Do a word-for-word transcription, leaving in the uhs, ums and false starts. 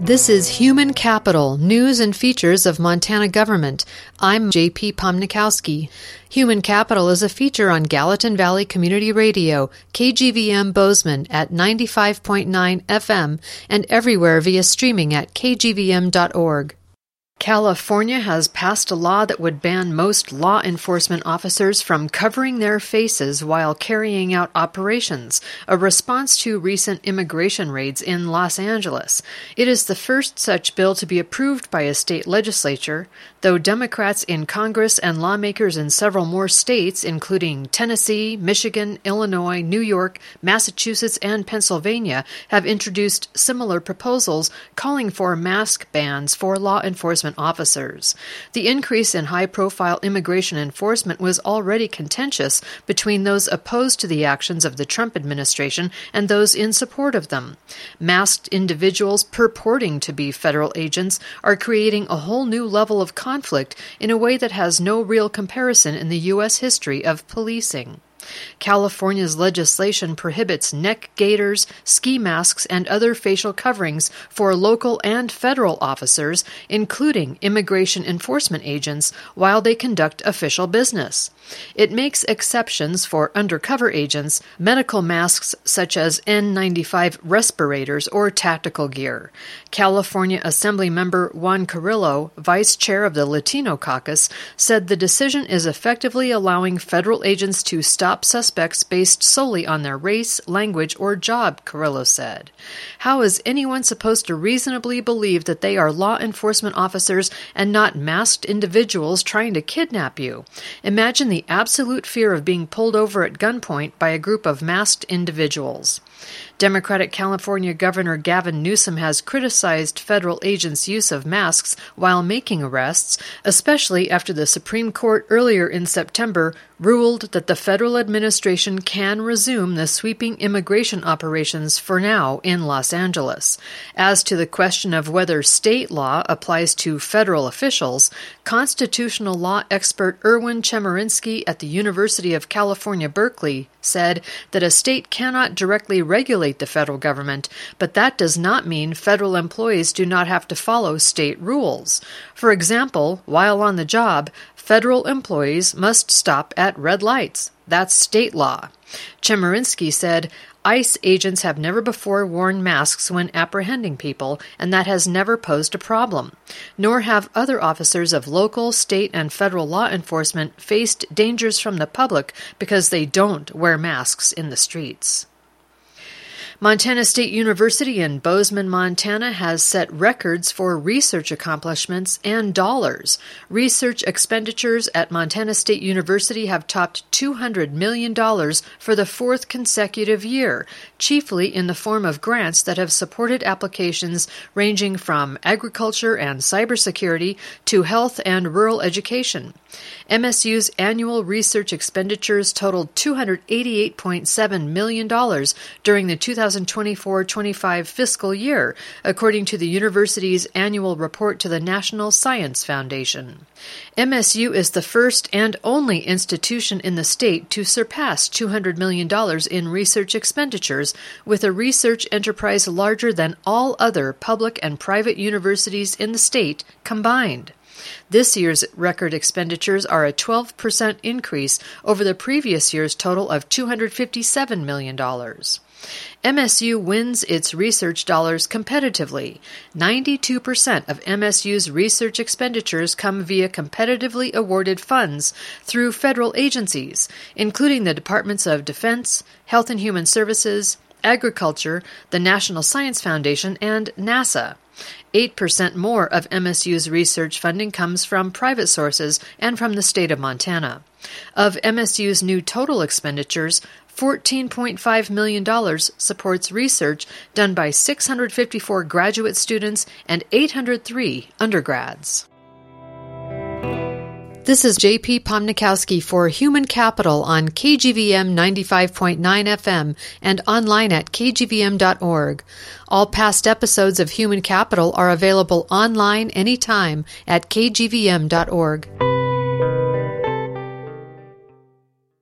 This is Human Capital, News and Features of Montana Government. I'm J P Pomnikowski. Human Capital is a feature on Gallatin Valley Community Radio, K G V M Bozeman at ninety-five point nine F M, and everywhere via streaming at k g v m dot org. California has passed a law that would ban most law enforcement officers from covering their faces while carrying out operations, a response to recent immigration raids in Los Angeles. It is the first such bill to be approved by a state legislature, though Democrats in Congress and lawmakers in several more states, including Tennessee, Michigan, Illinois, New York, Massachusetts, and Pennsylvania, have introduced similar proposals calling for mask bans for law enforcement officers. The increase in high-profile immigration enforcement was already contentious between those opposed to the actions of the Trump administration and those in support of them. Masked individuals purporting to be federal agents are creating a whole new level of conflict in a way that has no real comparison in the U S history of policing. California's legislation prohibits neck gaiters, ski masks, and other facial coverings for local and federal officers, including immigration enforcement agents, while they conduct official business. It makes exceptions for undercover agents, medical masks such as N ninety-five respirators or tactical gear. California Assemblymember Juan Carrillo, vice chair of the Latino caucus, said the decision is effectively allowing federal agents to stop suspects based solely on their race, language, or job, Carrillo said. How is anyone supposed to reasonably believe that they are law enforcement officers and not masked individuals trying to kidnap you? Imagine the absolute fear of being pulled over at gunpoint by a group of masked individuals. Democratic California Governor Gavin Newsom has criticized federal agents' use of masks while making arrests, especially after the Supreme Court earlier in September ruled that the federal administration can resume the sweeping immigration operations for now in Los Angeles. As to the question of whether state law applies to federal officials, constitutional law expert Erwin Chemerinsky at the University of California, Berkeley, said that a state cannot directly regulate the federal government, but that does not mean federal employees do not have to follow state rules. For example, while on the job, federal employees must stop at red lights. That's state law. Chemerinsky said, ICE agents have never before worn masks when apprehending people, and that has never posed a problem. Nor have other officers of local, state, and federal law enforcement faced dangers from the public because they don't wear masks in the streets. Montana State University in Bozeman, Montana has set records for research accomplishments and dollars. Research expenditures at Montana State University have topped two hundred million dollars for the fourth consecutive year, chiefly in the form of grants that have supported applications ranging from agriculture and cybersecurity to health and rural education. M S U's annual research expenditures totaled two hundred eighty-eight point seven million dollars during the two thousand twenty-four twenty-five fiscal year, according to the university's annual report to the National Science Foundation. M S U is the first and only institution in the state to surpass two hundred million dollars in research expenditures, with a research enterprise larger than all other public and private universities in the state combined. This year's record expenditures are a twelve percent increase over the previous year's total of two hundred fifty-seven million dollars. M S U wins its research dollars competitively. ninety-two percent of M S U's research expenditures come via competitively awarded funds through federal agencies, including the Departments of Defense, Health and Human Services, Agriculture, the National Science Foundation, and NASA. eight percent more of M S U's research funding comes from private sources and from the state of Montana. Of M S U's new total expenditures, fourteen point five million dollars supports research done by six hundred fifty-four graduate students and eight hundred three undergrads. This is J P Pomnikowski for Human Capital on K G V M ninety-five point nine F M and online at k g v m dot org. All past episodes of Human Capital are available online anytime at k g v m dot org.